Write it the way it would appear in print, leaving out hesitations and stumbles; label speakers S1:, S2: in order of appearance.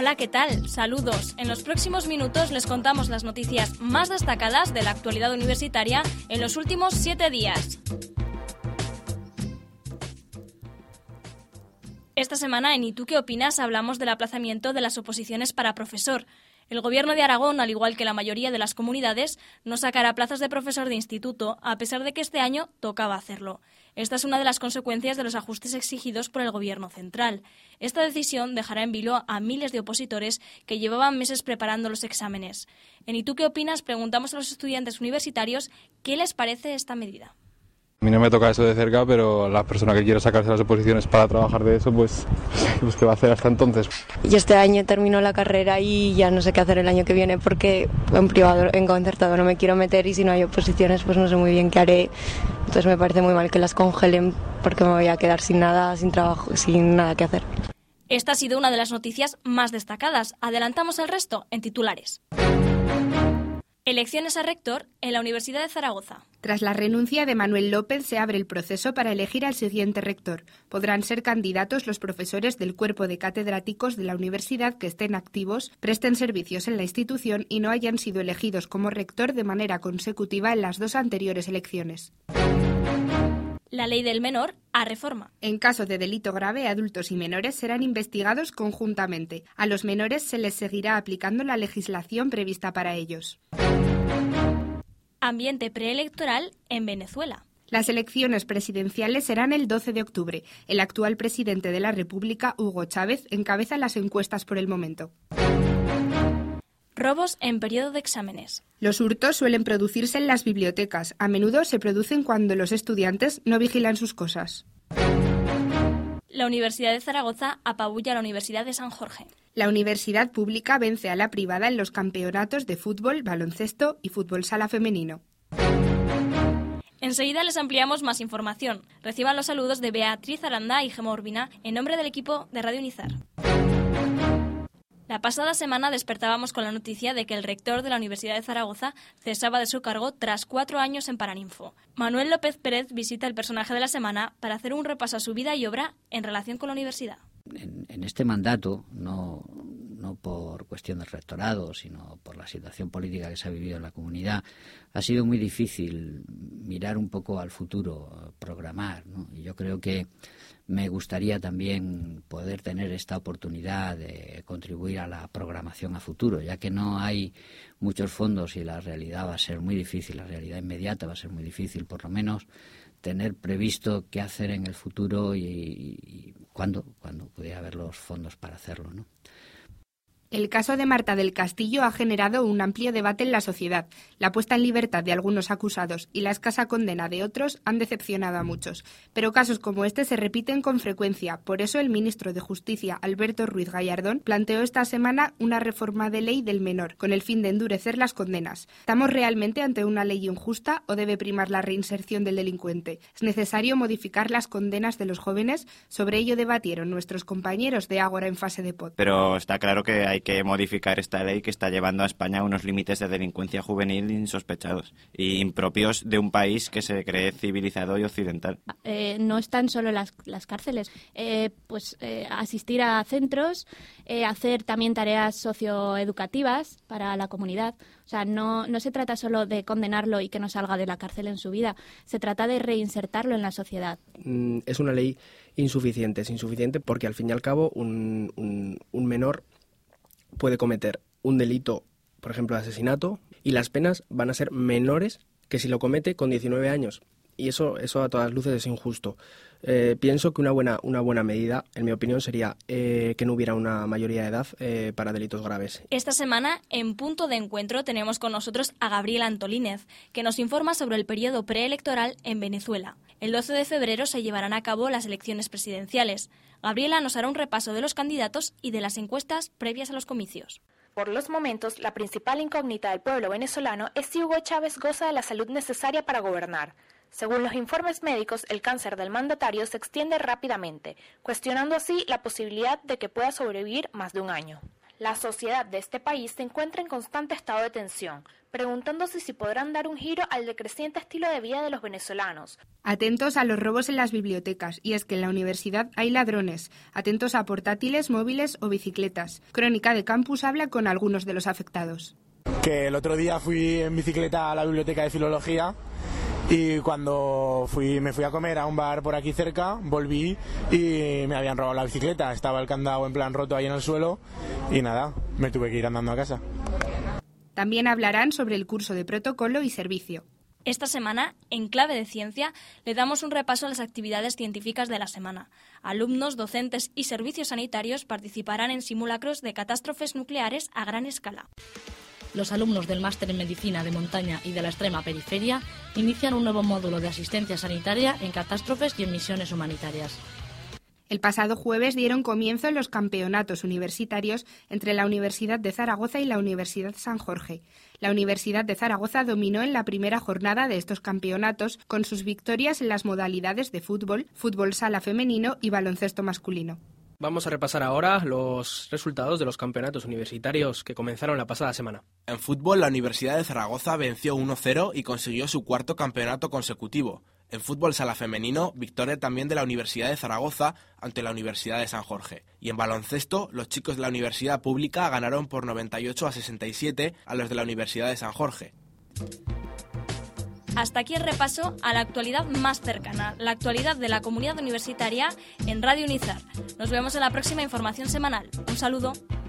S1: Hola, ¿qué tal? Saludos. En los próximos minutos les contamos las noticias más destacadas de la actualidad universitaria en los últimos 7 días. Esta semana en ¿Y tú qué opinas? Hablamos del aplazamiento de las oposiciones para profesor. El Gobierno de Aragón, al igual que la mayoría de las comunidades, no sacará plazas de profesor de instituto, a pesar de que este año tocaba hacerlo. Esta es una de las consecuencias de los ajustes exigidos por el Gobierno central. Esta decisión dejará en vilo a miles de opositores que llevaban meses preparando los exámenes. En ¿Y tú qué opinas? Preguntamos a los estudiantes universitarios qué les parece esta medida.
S2: A mí no me toca eso de cerca, pero la persona que quiera sacarse las oposiciones para trabajar de eso, pues ¿qué va a hacer hasta entonces?
S3: Yo este año termino la carrera y ya no sé qué hacer el año que viene porque en privado, en concertado no me quiero meter y si no hay oposiciones pues no sé muy bien qué haré. Entonces me parece muy mal que las congelen porque me voy a quedar sin nada, sin trabajo, sin nada que hacer.
S1: Esta ha sido una de las noticias más destacadas. Adelantamos el resto en titulares. Elecciones a rector en la Universidad de Zaragoza.
S4: Tras la renuncia de Manuel López se abre el proceso para elegir al siguiente rector. Podrán ser candidatos los profesores del cuerpo de catedráticos de la universidad que estén activos, presten servicios en la institución y no hayan sido elegidos como rector de manera consecutiva en las 2 anteriores elecciones.
S1: La ley del menor a reforma.
S4: En caso de delito grave, adultos y menores serán investigados conjuntamente. A los menores se les seguirá aplicando la legislación prevista para ellos.
S1: Ambiente preelectoral en Venezuela.
S4: Las elecciones presidenciales serán el 12 de octubre. El actual presidente de la República, Hugo Chávez, encabeza las encuestas por el momento.
S1: Robos en periodo de exámenes.
S4: Los hurtos suelen producirse en las bibliotecas. A menudo se producen cuando los estudiantes no vigilan sus cosas.
S1: La Universidad de Zaragoza apabulla a la Universidad de San Jorge.
S4: La universidad pública vence a la privada en los campeonatos de fútbol, baloncesto y fútbol sala femenino.
S1: Enseguida les ampliamos más información. Reciban los saludos de Beatriz Aranda y Gemma Urbina en nombre del equipo de Radio Unizar. La pasada semana despertábamos con la noticia de que el rector de la Universidad de Zaragoza cesaba de su cargo tras 4 años en Paraninfo. Manuel López Pérez visita el personaje de la semana para hacer un repaso a su vida y obra en relación con la universidad.
S5: En este mandato, no por cuestión del rectorado, sino por la situación política que se ha vivido en la comunidad, ha sido muy difícil mirar un poco al futuro, programar, ¿no? Y yo creo que me gustaría también poder tener esta oportunidad de contribuir a la programación a futuro, ya que no hay muchos fondos y la realidad va a ser muy difícil, la realidad inmediata va a ser muy difícil, por lo menos tener previsto qué hacer en el futuro y cuándo pudiera haber los fondos para hacerlo, ¿no?
S4: El caso de Marta del Castillo ha generado un amplio debate en la sociedad. La puesta en libertad de algunos acusados y la escasa condena de otros han decepcionado a muchos. Pero casos como este se repiten con frecuencia. Por eso el ministro de Justicia, Alberto Ruiz Gallardón, planteó esta semana una reforma de ley del menor, con el fin de endurecer las condenas. ¿Estamos realmente ante una ley injusta o debe primar la reinserción del delincuente? ¿Es necesario modificar las condenas de los jóvenes? Sobre ello debatieron nuestros compañeros de Ágora en Fase de Pod.
S6: Pero está claro que hay que modificar esta ley que está llevando a España a unos límites de delincuencia juvenil insospechados y impropios de un país que se cree civilizado y occidental.
S7: No están solo las cárceles, asistir a centros, hacer también tareas socioeducativas para la comunidad. O sea, no se trata solo de condenarlo y que no salga de la cárcel en su vida, se trata de reinsertarlo en la sociedad.
S8: Es una ley insuficiente, es insuficiente porque al fin y al cabo un menor puede cometer un delito, por ejemplo, de asesinato, y las penas van a ser menores que si lo comete con 19 años. Y eso a todas luces es injusto. Pienso que una buena medida, en mi opinión, sería que no hubiera una mayoría de edad para delitos graves.
S1: Esta semana, en Punto de Encuentro, tenemos con nosotros a Gabriela Antolínez, que nos informa sobre el periodo preelectoral en Venezuela. El 12 de febrero se llevarán a cabo las elecciones presidenciales. Gabriela nos hará un repaso de los candidatos y de las encuestas previas a los comicios.
S9: Por los momentos, la principal incógnita del pueblo venezolano es si Hugo Chávez goza de la salud necesaria para gobernar. Según los informes médicos, el cáncer del mandatario se extiende rápidamente, cuestionando así la posibilidad de que pueda sobrevivir más de un año. La sociedad de este país se encuentra en constante estado de tensión, preguntándose si podrán dar un giro al decreciente estilo de vida de los venezolanos.
S4: Atentos a los robos en las bibliotecas, y es que en la universidad hay ladrones. Atentos a portátiles, móviles o bicicletas. Crónica de Campus habla con algunos de los afectados.
S10: Que el otro día fui en bicicleta a la biblioteca de Filología y cuando me fui a comer a un bar por aquí cerca, volví y me habían robado la bicicleta. Estaba el candado en plan roto ahí en el suelo y nada, me tuve que ir andando a casa.
S4: También hablarán sobre el curso de protocolo y servicio.
S1: Esta semana, en Clave de Ciencia, le damos un repaso a las actividades científicas de la semana. Alumnos, docentes y servicios sanitarios participarán en simulacros de catástrofes nucleares a gran escala.
S11: Los alumnos del Máster en Medicina de Montaña y de la Extrema Periferia inician un nuevo módulo de asistencia sanitaria en catástrofes y en misiones humanitarias.
S4: El pasado jueves dieron comienzo los campeonatos universitarios entre la Universidad de Zaragoza y la Universidad San Jorge. La Universidad de Zaragoza dominó en la primera jornada de estos campeonatos con sus victorias en las modalidades de fútbol, fútbol sala femenino y baloncesto masculino.
S8: Vamos a repasar ahora los resultados de los campeonatos universitarios que comenzaron la pasada semana.
S12: En fútbol, la Universidad de Zaragoza venció 1-0 y consiguió su cuarto campeonato consecutivo. En fútbol sala femenino, victoria también de la Universidad de Zaragoza ante la Universidad de San Jorge. Y en baloncesto, los chicos de la Universidad Pública ganaron por 98-67 a los de la Universidad de San Jorge.
S1: Hasta aquí el repaso a la actualidad más cercana, la actualidad de la comunidad universitaria en Radio Unizar. Nos vemos en la próxima información semanal. Un saludo.